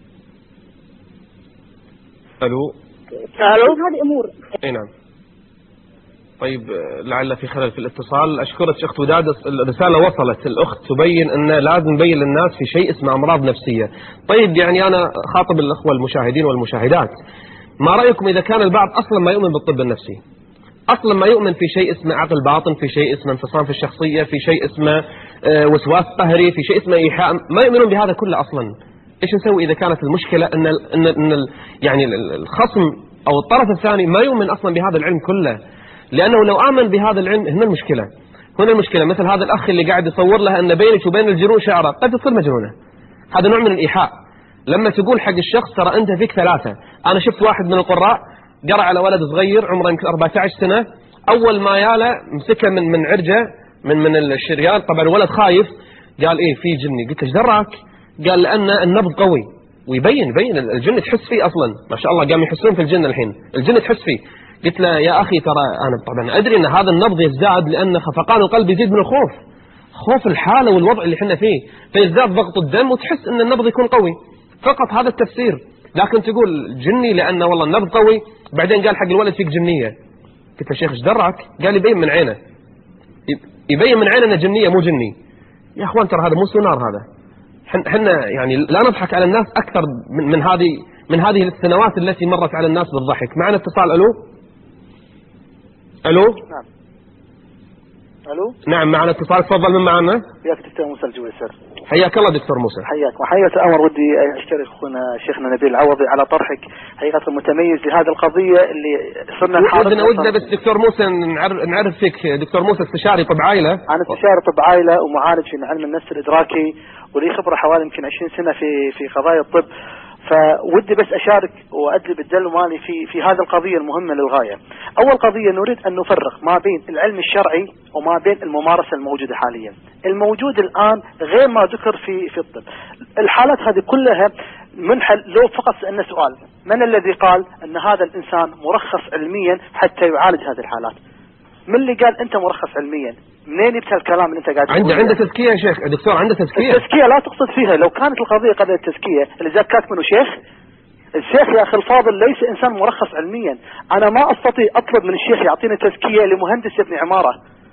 الو الو هذه امور. اي نعم. طيب لعل في خلل في الاتصال. اشكرك اخت وداد، الرساله وصلت. الاخت تبين ان لازم نبين للناس في شيء اسمه امراض نفسيه. طيب يعني انا خاطب الاخوه المشاهدين والمشاهدات، ما رأيكم إذا كان البعض أصلا ما يؤمن بالطب النفسي، أصلا ما يؤمن في شيء اسمه عقل باطن، في شيء اسمه انفصام في الشخصية، في شيء اسمه وسواس قهري، في شيء اسمه إيحاء، ما يؤمنون بهذا كله أصلا. إيش نسوي إذا كانت المشكلة أن ال أن, أن ال يعني الخصم أو الطرف الثاني ما يؤمن أصلا بهذا العلم كله؟ لأنه لو آمن بهذا العلم هنا المشكلة، هنا المشكلة. مثل هذا الأخ اللي قاعد يصور لها أن بينك وبين الجنون شعرة، قد تصير مجنونة. هذا نوع من الإيحاء. لما تقول حق الشخص ترى أنت فيك ثلاثة. أنا شفت واحد من القراء قرأ على ولد صغير عمره يمكن أربعة عشر سنة، أول ما ياله مسكه من من عرجه من من الشريان. طبعا الولد خايف، قال إيه في جني. قلت ايش دراك؟ قال لأن النبض قوي ويبين يبين الجن تحس فيه أصلا. ما شاء الله قام يحسون في الجن الحين، الجن تحس فيه. قلت له يا أخي ترى أنا طبعا أدري أن هذا النبض يزداد لأن خفقان القلب يزيد من الخوف، خوف الحالة والوضع اللي احنا فيه، فيزداد ضغط الدم وتحس أن النبض يكون قوي. فقط هذا التفسير. لكن تقول جني لأنه والله النبض قوي، بعدين قال حق الولد فيك جنية. قلت له شيخ ايش دراك؟ قال يبين من عينه، يبين من عينه انه جنية مو جني. يا اخوان ترى هذا مو سونار، هذا احنا يعني لا نضحك على الناس اكثر من, من هذه من هذه السنوات التي مرت على الناس بالضحك. معنا اتصال. الو الو نعم. الو نعم معنا اتصال، تفضل. من معنا؟ وياك دكتور موسى الجويسر. حياك الله دكتور موسى. حياك. وحقيقة أمر ودي أشترك أخونا شيخنا نبيل العوضي على طرحك حقيقة متميز لهذه القضية اللي صرنا نحاول. ودنا ودنا بس دكتور موسى نعرف نعرف فيك دكتور موسى استشاري طب عائلة. أنا استشاري طب عائلة ومعالج في علم النفس الإدراكي، ولي خبرة حوالي يمكن عشرين سنة في في قضايا الطب. فودي بس أشارك وأدلي بالدل مالي في في هذه القضية المهمة للغاية. أول قضية نريد أن نفرق ما بين العلم الشرعي وما بين الممارسة الموجودة حاليا. الموجود الآن غير ما ذكر في في الطب. الحالات هذه كلها منحل. لو فقط سألنا سؤال، من الذي قال أن هذا الإنسان مرخص علميا حتى يعالج هذه الحالات؟ من اللي قال انت مرخص علميا؟ منين جبت هالكلام اللي انت قاعد عنده عنده تزكيه يا شيخ دكتور، عنده تزكيه. التزكيه لا تقصد فيها، لو كانت القضيه قضيه التزكيه اللي زكاك منه شيخ؟ الشيخ يا اخي الفاضل ليس انسان مرخص علميا. انا ما استطيع اطلب من الشيخ يعطيني تزكيه لمهندس يبني عماره.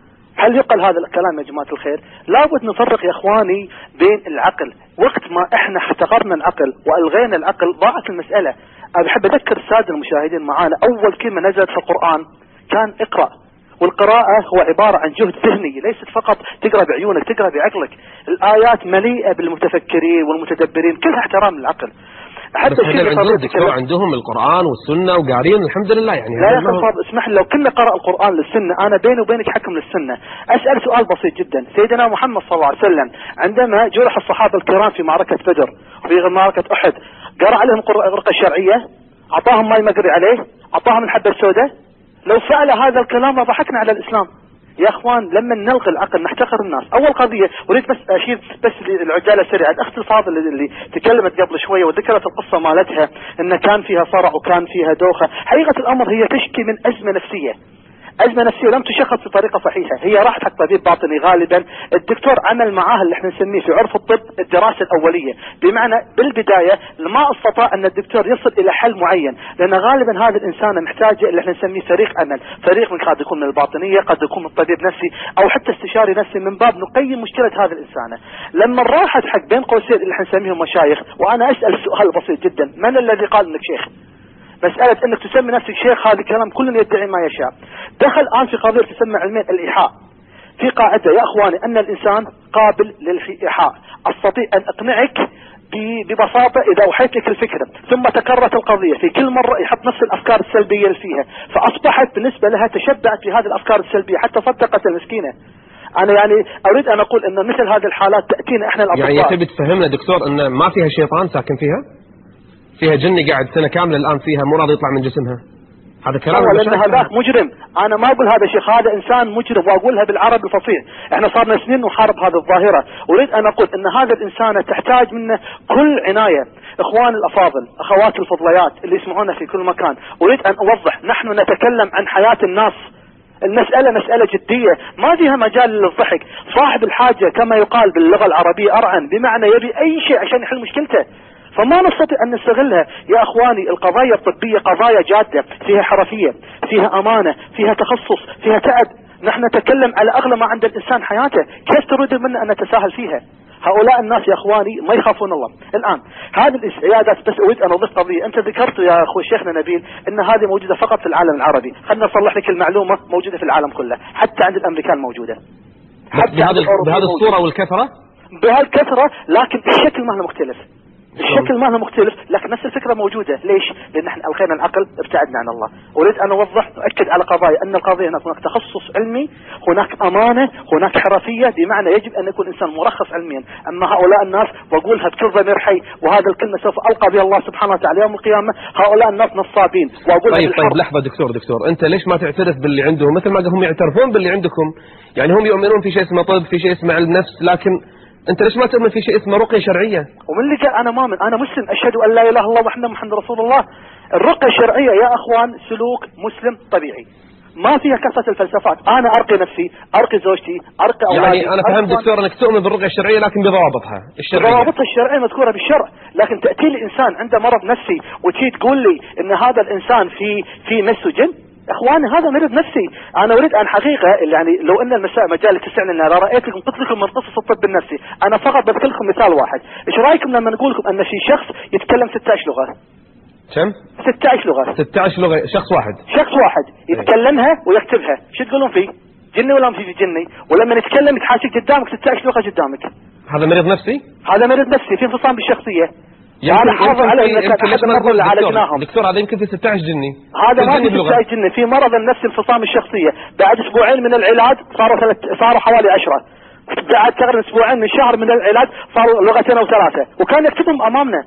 هل يقل هذا الكلام يا جماعه الخير؟ لابد نفرق يا اخواني بين العقل. وقت ما احنا احتقرنا العقل والغينا العقل ضاعت المساله. انا بحب اذكر الساده المشاهدين معانا اول كلمه نزلت في القران كان اقرا، والقراءة هو عبارة عن جهد ذهني، ليست فقط تقرأ بعيونك، تقرأ بعقلك. الآيات مليئة بالمتفكرين والمتدبرين، كلها احترام العقل. بس هذا عندهم دكتور عندهم القرآن والسنة وقارين الحمد لله يعني. لا يا أخي اسمح لي، لو كنا قرأ القرآن للسنة، أنا بيني وبينك حكم للسنة. أسأل سؤال بسيط جدا، سيدنا محمد صلى الله عليه وسلم عندما جرح الصحابة الكرام في معركة بدر وفي معركة أحد، قرأ عليهم الرقية الشرعية؟ أعطاهم ماء مقري عليه؟ أعطاهم الحبة السوداء؟ لو فعل هذا الكلام ضحكنا على الإسلام. يا اخوان لما نلغي العقل نحتقر الناس. اول قضيه اريد بس اشير بس العجاله سريعه، الاخت الفاضله اللي تكلمت قبل شويه وذكرت القصه مالتها ان كان فيها صرع وكان فيها دوخه، حقيقه الامر هي تشكي من ازمه نفسيه. أزمة نفسية لم تشخص بطريقة صحيحة، هي راحت حق طبيب باطني غالبا. الدكتور عمل معاها اللي احنا نسميه في عرف الطب الدراسة الأولية، بمعنى بالبداية ما استطاع أن الدكتور يصل إلى حل معين، لأن غالبا هذا الإنسان محتاج اللي احنا نسميه فريق عمل، فريق من قد يكون من الباطنية، قد يكون من طبيب نفسي أو حتى استشاري نفسي، من باب نقيم مشكلة هذا الإنسان. لما راحت حق بين قوسين اللي احنا نسميهم مشايخ، وأنا أسأل سؤال بسيط جدا، من الذي قال إنك شيخ؟ مسألة انك تسمي نفسك شيخ هذا كلام كل يدعي ما يشاء. دخل الآن في قضية تسمى علميا الإيحاء. في قاعدة يا اخواني ان الانسان قابل للإيحاء، استطيع ان اقنعك ببساطة اذا اوحيت لك الفكرة ثم تكررت القضية في كل مرة يحط نفس الافكار السلبية اللي فيها، فاصبحت بالنسبة لها تشبعت بهذه الافكار السلبية حتى صدقت المسكينة. انا يعني اريد ان اقول ان مثل هذه الحالات تأتينا احنا الاطباء. يعني تبي تفهمنا دكتور ان ما فيها شيطان ساكن فيها؟ فيها جني قاعد سنة كاملة الآن فيها مو راضي يطلع من جسمها؟ هذا كلام ولا ان هذاك مجرم. انا ما اقول هذا شيخ، هذا انسان مجرم، واقولها بالعربي الفصيح. احنا صارنا سنين نحارب هذه الظاهرة. اريد ان اقول ان هذا الانسان تحتاج منه كل عناية. اخوان الافاضل، اخوات الفضليات اللي يسمعونا في كل مكان، اريد ان اوضح نحن نتكلم عن حياة الناس. المسألة مسألة جدية ما فيها مجال للضحك. صاحب الحاجة كما يقال باللغة العربية أرعن، بمعنى يبي أي شيء عشان يحل مشكلته، فما نستطيع أن نستغلها. يا أخواني القضايا الطبية قضايا جادة، فيها حرفية، فيها أمانة، فيها تخصص، فيها تعب. نحن نتكلم على أغلى ما عند الإنسان حياته، كيف تريد منا أن نتساهل فيها؟ هؤلاء الناس يا أخواني ما يخافون الله. الآن هذه العيادات، بس أريد أن أضيف قضية. أنت ذكرت يا أخوي شيخنا نبيل أن هذه موجودة فقط في العالم العربي. خلنا نصلح لك المعلومة، موجودة في العالم كله، حتى عند الأمريكان موجودة. بهذه الصورة والكثرة؟ بهالكثرة، لكن الشكل ما هو مختلف. الشكل ما هو مختلف، لكن نفس الفكرة موجودة. ليش؟ لأن احنا ألغينا العقل، ابتعدنا عن الله. أريد أن أوضح وأكد على قضايا أن القضية هناك هناك تخصص علمي، هناك أمانة، هناك حرفية، بمعنى يجب أن يكون إنسان مرخص علميا. أما هؤلاء الناس، وأقولها بكل ضمير حي، وهذا الكلمة سوف ألقى بها الله سبحانه وتعالى يوم القيامة، هؤلاء الناس نصابين. وأقولها طيب طيب لحظة دكتور دكتور أنت ليش ما تعترف باللي عندهم مثل ما هم يعترفون باللي عندكم؟ يعني هم يؤمنون في شيء اسمه طب، في شيء اسمه علم نفس، لكن انت ليش ما تؤمن في شيء اسمه رقية شرعية؟ ومن اللي قال انا مؤمن، انا مسلم، اشهد ان لا اله الا الله وحده محمد رسول الله. الرقية الشرعية يا اخوان سلوك مسلم طبيعي، ما فيها كثرة الفلسفات. انا ارقي نفسي، ارقي زوجتي، ارقي اولادي. يعني انا فهمت دكتور انك تؤمن بالرقية الشرعية لكن بضوابطها الشرعية. بضوابطها الشرعية مذكورة بالشرع، لكن تأتي لي انسان عنده مرض نفسي وتجي تقول لي ان هذا الانسان في في مس جن؟ اخواني هذا مرض نفسي. انا اريد ان حقيقه يعني لو ان المساء مجال تسعني ان انا رايت لكم قلت لكم من قصص الطب النفسي، انا فقط بذكر لكم مثال واحد. ايش رايكم لما نقول لكم ان في شخص يتكلم ستة عشر لغه؟ كم؟ ستة عشر لغه. ستة عشر لغه شخص واحد. شخص واحد يتكلمها ويكتبها، شو تقولون فيه؟ جني ولا ما في جني؟ ولما نتكلم يتحاشيك قدامك ستة عشر لغه قدامك. هذا مريض نفسي؟ هذا مريض نفسي، في انفصام بالشخصيه. يعني حافظ على انك احد المرضى اللي عالجناهم. دكتور هذا يمكن في ستة عشر جني. هذا ما في ستة عشر جني، في مرض النفس انفصام الشخصيه، بعد اسبوعين من العلاج صاروا ثلاث صاروا حوالي عشرة. بعد تقريبا اسبوعين من شهر من العلاج صاروا لغتين او ثلاثه، وكان يكتبهم امامنا.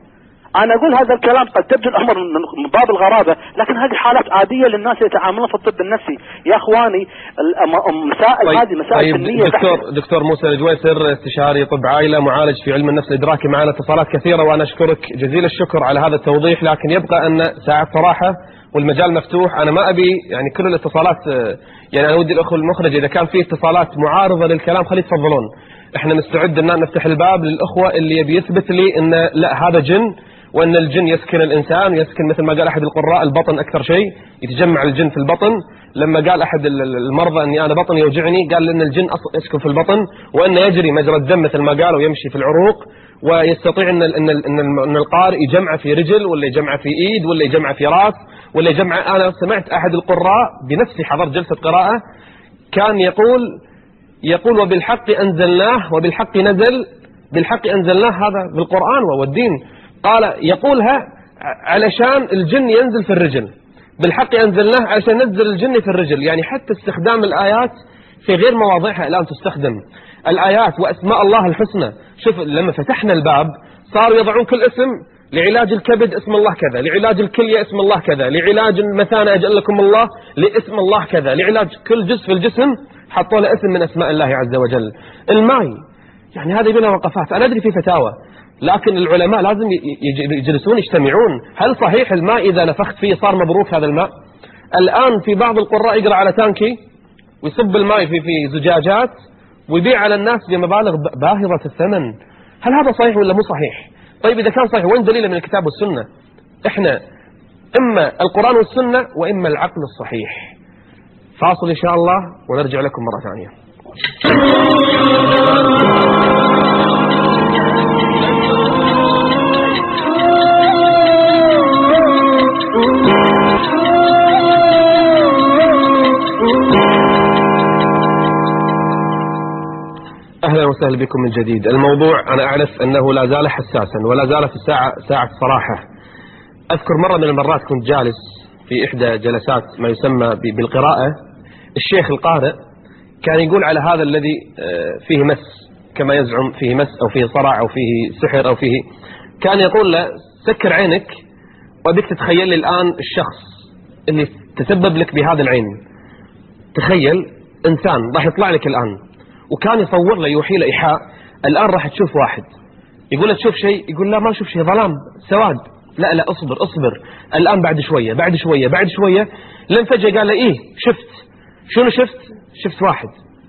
أنا أقول هذا الكلام قد تبدو الأمر من باب الغرابة، لكن هذه حالات عادية للناس يتعاملون في الطب النفسي. يا أخواني المسائل طيب هذه مسائل طيب فنية. دكتور دكتور موسى الجويسر، استشاري طب عائلة، معالج في علم النفس الإدراكي، معنا اتصالات كثيرة وأنا أشكرك جزيل الشكر على هذا التوضيح، لكن يبقى أن ساعة صراحة والمجال مفتوح. أنا ما أبي يعني كل الاتصالات، يعني أنا ودي الأخوة المخرج إذا كان في اتصالات معارضة للكلام خلي يتفضلون، احنا مستعد أن نفتح الباب للأخوة اللي يبي يثبت لي أن لا هذا جن، وأن الجن يسكن الإنسان ويسكن مثل ما قال أحد القراء البطن أكثر شيء، يتجمع الجن في البطن. لما قال أحد المرضى أني أنا بطني يوجعني قال أن الجن يسكن في البطن، وأن يجري مجرى الدم مثل ما قال ويمشي في العروق، ويستطيع أن أن أن القارئ يجمع في رجل ولا يجمع في إيد ولا يجمع في رأس ولا يجمع. أنا سمعت أحد القراء بنفسي حضرت جلسة قراءة كان يقول يقول وبالحق أنزلناه وبالحق نزل، بالحق أنزلناه هذا بالقرآن والدين، قال يقولها علشان الجن ينزل في الرجل، بالحق أنزلناه علشان ننزل الجن في الرجل. يعني حتى استخدام الآيات في غير مواضعها الآن تستخدم الآيات وأسماء الله الحسنى. شوف لما فتحنا الباب صاروا يضعون كل اسم، لعلاج الكبد اسم الله كذا، لعلاج الكلية اسم الله كذا، لعلاج المثانة أجل لكم الله لاسم الله كذا، لعلاج كل جزء في الجسم حطوا له اسم من أسماء الله عز وجل. الماء يعني هذه بلا وقفات. أنا أدري في فتاوى، لكن العلماء لازم يجلسون يجتمعون. هل صحيح الماء إذا نفخت فيه صار مبروك هذا الماء؟ الآن في بعض القراء يقرأ على تانكي ويصب الماء في في زجاجات ويبيع على الناس بمبالغ باهظة الثمن. هل هذا صحيح ولا مو صحيح؟ طيب إذا كان صحيح وين دليله من الكتاب والسنة؟ إحنا إما القرآن والسنة وإما العقل الصحيح. فاصل إن شاء الله ونرجع لكم مرة ثانية. أهلا وسهلا بكم من جديد. الموضوع أنا أعرف أنه لا زال حساسا ولا زالت الساعة ساعة صراحة. أذكر مرة من المرات كنت جالس في إحدى جلسات ما يسمى بالقراءة، الشيخ القارئ كان يقول على هذا الذي فيه مس كما يزعم، فيه مس أو فيه صرع أو فيه سحر أو فيه، كان يقول له سكر عينك وبك تتخيل لي الآن الشخص اللي تسبب لك بهذا العين. تخيل إنسان راح يطلع لك الآن، وكان يصور له يوحي له إيحاء الآن راح تشوف واحد، يقول له تشوف شيء، يقول لا ما أشوف شيء، ظلام سواد، لا لا اصبر اصبر الآن بعد شوية بعد شوية بعد شوية، لين فجأة قال له إيه شفت. شنو شفت؟ شفت واحد.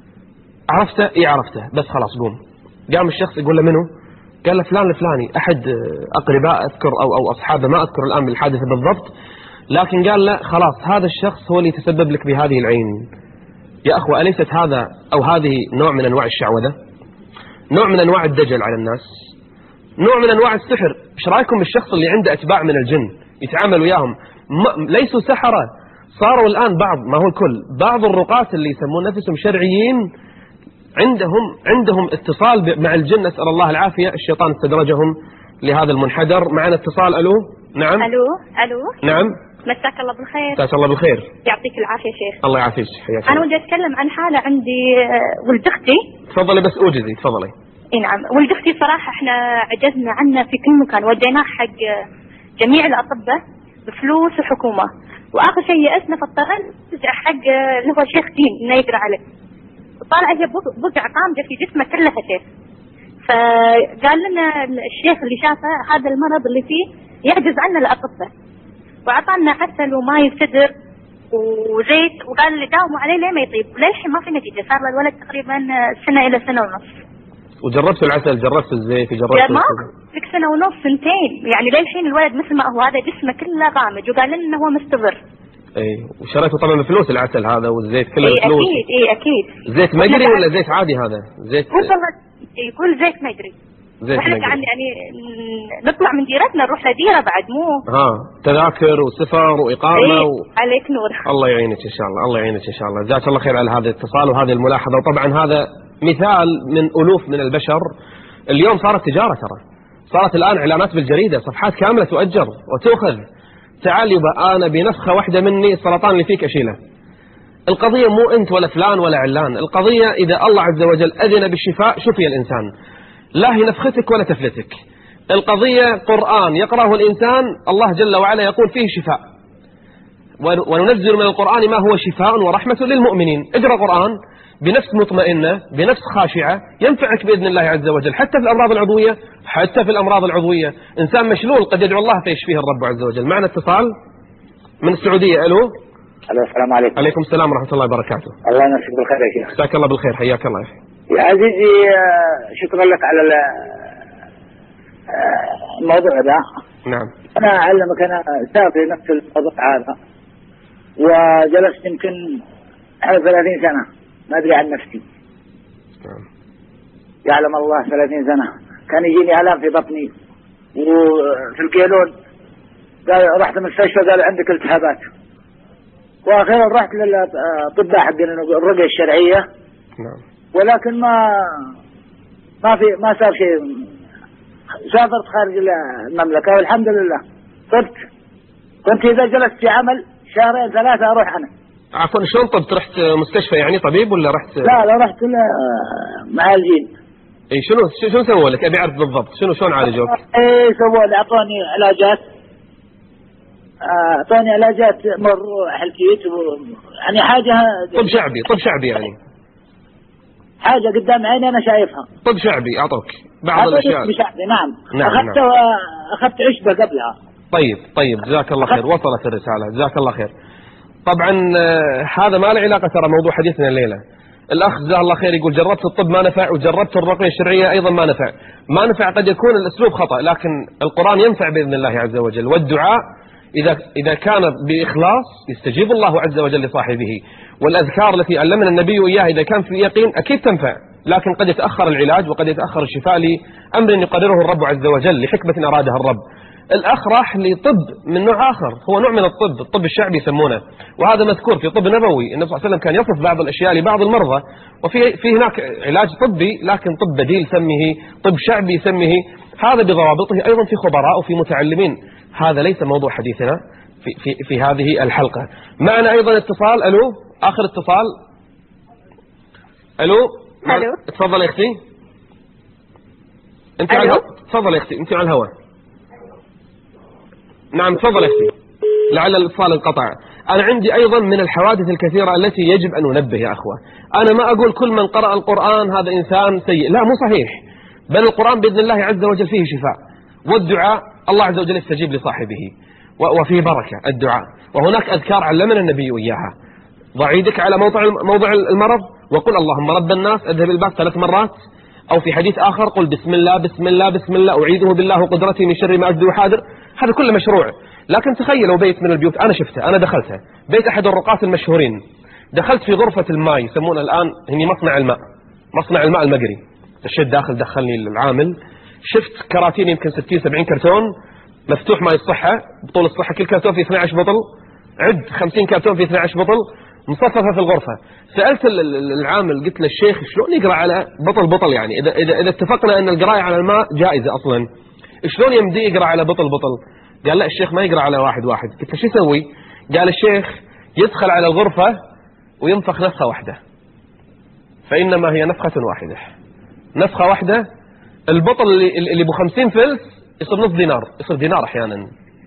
عرفته؟ إيه عرفته، بس خلاص قوم. قام الشخص يقول له منو؟ قال له فلان الفلاني، أحد أقرباء أذكر أو أو أصحابه ما أذكر الآن بالحادثة بالضبط، لكن قال له خلاص هذا الشخص هو اللي يتسبب لك بهذه العين. يا أخوة أليست هذا أو هذه نوع من أنواع الشعوذة؟ نوع من أنواع الدجل على الناس، نوع من أنواع السحر. إيش رأيكم بالشخص اللي عنده أتباع من الجن يتعامل وياهم؟ ليسوا سحرة، صاروا الآن بعض، ما هو الكل، بعض الرقاة اللي يسمون نفسهم شرعيين عندهم عندهم اتصال مع الجن، نسأل الله العافية. الشيطان استدرجهم لهذا المنحدر. معنا اتصال. ألو. نعم. ألو ألو. نعم. مساك الله بالخير. مساك الله بالخير. يعطيك العافية شيخ. الله يعافيك. حياك. أنا ودي أتكلم عن حالة عندي ولد أختي. تفضلي بس أوجزي تفضلي. إيه نعم، ولد أختي صراحة إحنا عجزنا عنه في كل مكان، وديناه حق جميع الأطباء بفلوس وحكومة، وآخر شيء يأسنا فاضطرنا نرجع حق اللي هو شيخ دين إنه يقرأ عليه. طالع هي بقع طامجة في جسمه كلها شيخ. فقال لنا الشيخ اللي شافه هذا المرض اللي فيه يعجز عنه الأطباء، وعطانا عسل وماي صدر وزيت، وقال لي داوموا عليه ليه ما يطيب، وللحين ما في نتيجة. صار الولد تقريبا سنة إلى سنة ونص. وجربت العسل، جربت الزيت، جربت ما لك سنة ونص سنتين، يعني للحين الولد مثل ما هو، هذا جسمه كله غامج، وقال لنا هو مستمر. اي وشريته طبعا بفلوس العسل هذا والزيت كله اي بفلوس. اكيد اي اكيد. زيت مجري ولا زيت عادي هذا؟ زيت والله يقول زيت مجري. زيت احنا مجري. يعني يعني نطلع من ديرتنا نروح لديره بعد، مو ها تذاكر وسفر واقامه إيه و... عليك نور. الله يعينك ان شاء الله، الله يعينك ان شاء الله. جزاك الله خير على هذا الاتصال وهذه الملاحظه. وطبعا هذا مثال من الوف من البشر. اليوم صارت تجاره، ترى صارت الان اعلانات بالجريده، صفحات كامله تؤجر وتؤخذ. تعال يبقى انا بنفخه واحده مني السرطان اللي فيك اشيله. القضيه مو انت ولا فلان ولا علان، القضيه اذا الله عز وجل اذن بالشفاء شفي الانسان، لا هي نفختك ولا تفلتك. القضية قرآن يقرأه الإنسان الله جل وعلا يقول فيه شفاء، وننزل من القرآن ما هو شفاء ورحمة للمؤمنين. اقرأ قرآن بنفس مطمئنة بنفس خاشعة ينفعك بإذن الله عز وجل، حتى في الأمراض العضوية حتى في الأمراض العضوية. إنسان مشلول قد يدعو الله فيشفيه الرب عز وجل. معنا اتصال من السعودية. ألو. ألو السلام عليكم. عليكم السلام ورحمة الله وبركاته. الله يمسك بالخير يا شيخ. جزاك الله بالخير، حياك الله يا أخي. يا عزيزي شكرا لك على الموضوع ده. نعم. أنا أعلمك، أنا سافر نفس الموضوع هذا وجلست يمكن حوالي ثلاثين سنة ما أدري عن نفسي. نعم. يعلم الله ثلاثين سنة كان يجيني آلام في بطني وفي القيلون، قال رحت المستشفى قالوا عندك التهابات، وأخيرا رحت للأطباء حقين الرقية الشرعية. نعم. ولكن ما ما في ما صار شيء. سافرت خارج المملكة والحمد لله طبت. كنت إذا جلست في عمل شهرين ثلاثة أروح أنا. عفوا شلون طبت؟ رحت مستشفى يعني طبيب ولا رحت؟ لا لا رحت معالجين. اي شنو شنو سووا لك؟ ابي اعرف بالضبط شنو شلون عالجوك؟ اي سووا لي اعطوني علاجات اعطوني علاجات مر حلكيت يعني حاجة طب شعبي طب شعبي يعني حاجة قدام عيني أنا شايفها. طب شعبي أعطوك بعض الأشياء. طب شعبي نعم. نعم أخذت نعم. أخذت عشبة قبلها. طيب طيب جزاك الله خير، وصلت الرسالة جزاك الله خير. طبعا هذا ما له علاقة ترى موضوع حديثنا الليلة. الأخ جزاه الله خير يقول جربت الطب ما نفع وجربت الرقية الشرعية أيضا ما نفع. ما نفع قد يكون الأسلوب خطأ، لكن القرآن ينفع بإذن الله عز وجل، والدعاء إذا إذا كان بإخلاص يستجيب الله عز وجل لصاحبه، والأذكار التي علمنا النبي إياها إذا كان في يقين أكيد تنفع، لكن قد يتأخر العلاج وقد يتأخر الشفاء لأمر يقرره الرب عز وجل لحكمة أرادها الرب. الأخ راح لطب من نوع آخر، هو نوع من الطب، الطب الشعبي يسمونه، وهذا مذكور في طب نبوي. النبي صلى الله عليه وسلم كان يصف بعض الأشياء لبعض المرضى، وفي في هناك علاج طبي لكن طب بديل سمه، طب شعبي سمه، هذا بضوابطه أيضا في خبراء وفي متعلمين. هذا ليس موضوع حديثنا في في في هذه الحلقة. معنا أيضا اتصال. ألو آخر اتصال. ألو ألو تفضل يا أختي. أنت على الهواء. تفضل يا أختي أنت على الهواء. نعم تفضل يا أختي، لعل الاتصال انقطع. أنا عندي أيضا من الحوادث الكثيرة التي يجب أن ننبه يا أخوة. أنا ما أقول كل من قرأ القرآن هذا إنسان سيء، لا مو صحيح، بل القرآن بإذن الله عز وجل فيه شفاء، والدعاء الله عز وجل يستجيب لصاحبه وفيه بركة الدعاء. وهناك أذكار علمنا النبي إياها. ضع يدك على موضع موضع المرض وقل اللهم رب الناس اذهب الباس ثلاث مرات، أو في حديث آخر قل بسم الله بسم الله بسم الله أعيذه بالله وقدرتي من شر ما أجد وحاذر. هذا كله مشروع. لكن تخيلوا بيت من البيوت أنا شفته، أنا دخلته، بيت أحد الرقاة المشهورين، دخلت في غرفة الماء يسمونه الآن هني مصنع الماء، مصنع الماء المجري. الشد داخل دخلني العامل، شفت كراتين يمكن ستين سبعين كرتون مفتوح ماء الصحة بطول الصحة، كل كرتون فيه اثني عشر بطل، عد خمسين كرتون فيه اثني عشر بطل مصففة في الغرفة. سألت العامل قلت له الشيخ شلون يقرأ على بطل بطل؟ يعني إذا إذا إذا اتفقنا أن القراءة على الماء جائزة أصلا، شلون يمدي يقرأ على بطل بطل؟ قال لا الشيخ ما يقرأ على واحد واحد. قلت له شو يسوي؟ قال الشيخ يدخل على الغرفة وينفخ نفخة واحدة، فإنما هي نفخة واحدة، نفخة واحدة البطل اللي اللي ب خمسين فلس يصير نص دينار، يصير دينار أحيانا.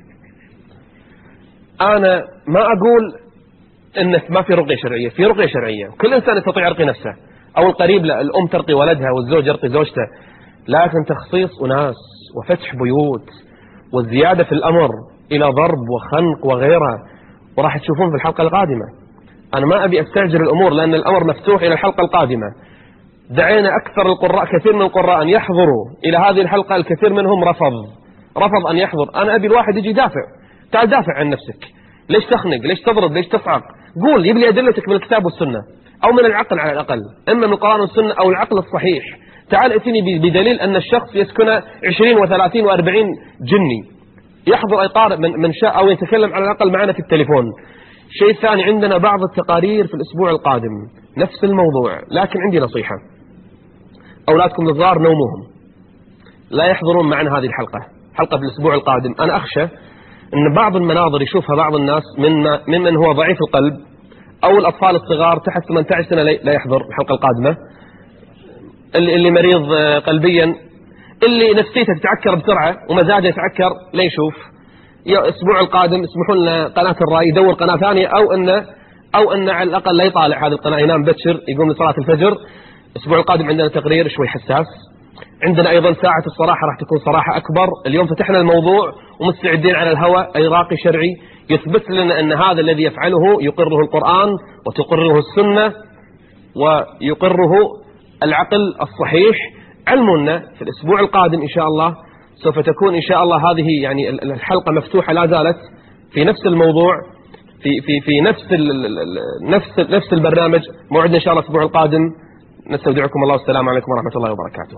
أنا ما أقول إن ما في رقية شرعية، في رقية شرعية، كل إنسان يستطيع يرقي نفسه أو القريب لا، الأم ترقي ولدها والزوج يرقي زوجته، لكن تخصيص أناس وفتح بيوت والزيادة في الأمر إلى ضرب وخنق وغيرها، وراح تشوفون في الحلقة القادمة. أنا ما أبي أستعجل الأمور لأن الأمر مفتوح إلى الحلقة القادمة. دعينا أكثر القراء، كثير من القراء أن يحضروا إلى هذه الحلقة، الكثير منهم رفض رفض أن يحضر. أنا أبي الواحد يجي يدافع، تعال دافع عن نفسك، ليش تخنق؟ ليش تضرب؟ ليش تصعق؟ قول يبلي أدلتك من الكتاب والسنة أو من العقل على الأقل، إما من القرآن والسنة أو العقل الصحيح. تعال ائتني بدليل أن الشخص يسكن عشرين وثلاثين وأربعين جني، يحضر أي قارئ من من شاء أو يتكلم على الأقل معنا في التليفون. شيء ثاني، عندنا بعض التقارير في الأسبوع القادم نفس الموضوع، لكن عندي نصيحة، أولادكم الصغار نوموهم، لا يحضرون معنا هذه الحلقة، حلقة في الأسبوع القادم. أنا أخشى أن بعض المناظر يشوفها بعض الناس ممن ممن هو ضعيف القلب أو الأطفال الصغار تحت ثمانية عشر سنة لا يحضر الحلقة القادمة، اللي مريض قلبيا. اللي نفسيته تتعكر بسرعة ومزاجه يتعكر لا يشوف. الأسبوع القادم اسمحوا لنا قناة الرأي يدور قناة ثانية، أو أنه أو أنه على الأقل لا يطالع هذه القناة، ينام بكر يقوم لصلاة الفجر. الأسبوع القادم عندنا تقرير شوي حساس، عندنا أيضا ساعة الصراحة راح تكون صراحة أكبر. اليوم فتحنا الموضوع ومستعدين على الهواء أي راقي شرعي يثبت لنا أن هذا الذي يفعله يقره القرآن وتقره السنة ويقره العقل الصحيح. علمنا في الأسبوع القادم إن شاء الله سوف تكون إن شاء الله هذه يعني الحلقة مفتوحة لا زالت في نفس الموضوع في في في نفس نفس نفس البرنامج. موعدنا إن شاء الله الأسبوع القادم. نستودعكم الله والسلام عليكم ورحمة الله وبركاته.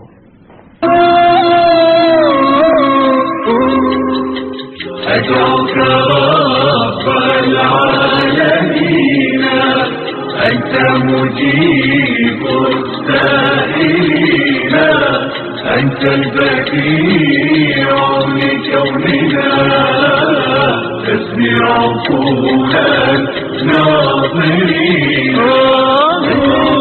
أدعوك رب العالمين أنت مجيب السائلين، أنت البديع لكوننا تسمع قول الناظرين.